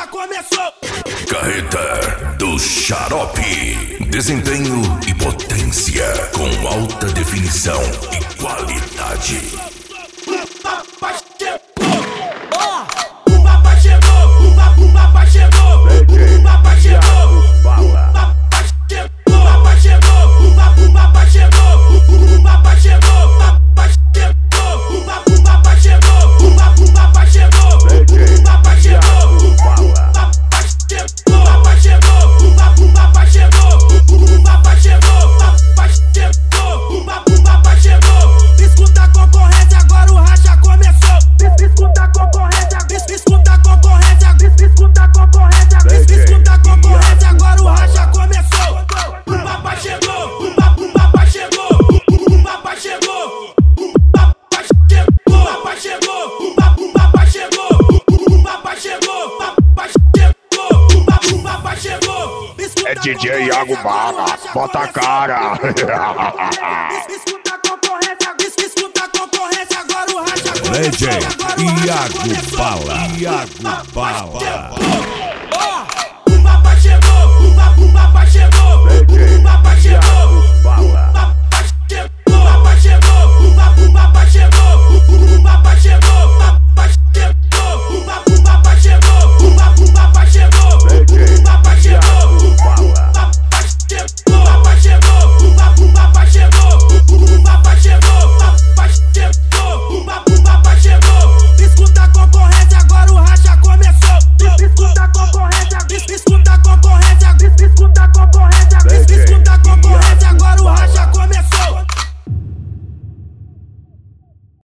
racha começou. Carreta do Xarope. Desempenho e potência com alta definição e qualidade. O papai chegou, o papai chegou, o papai chegou, o papai chegou, o papai chegou, o papai chegou, o papai chegou, o papai chegou, o papai chegou, o papai chegou, o papai chegou, o papai chegou, o papai chegou, o papai chegou, o papai chegou. Escuta a concorrência, agora o racha começou. Escuta a concorrência, escuta a concorrência, escuta a concorrência, escuta a concorrência, agora o racha começou. O papai chegou, o papai chegou, o papai chegou, o papai chegou, o papai chegou, o papai chegou, o papai chegou, o papai chegou, o papai chegou. É DJ Iago Bala, bota a cara. Escuta a concorrência, escuta a concorrência, agora o racha começou. DJ Iago Bala, Iago Bala.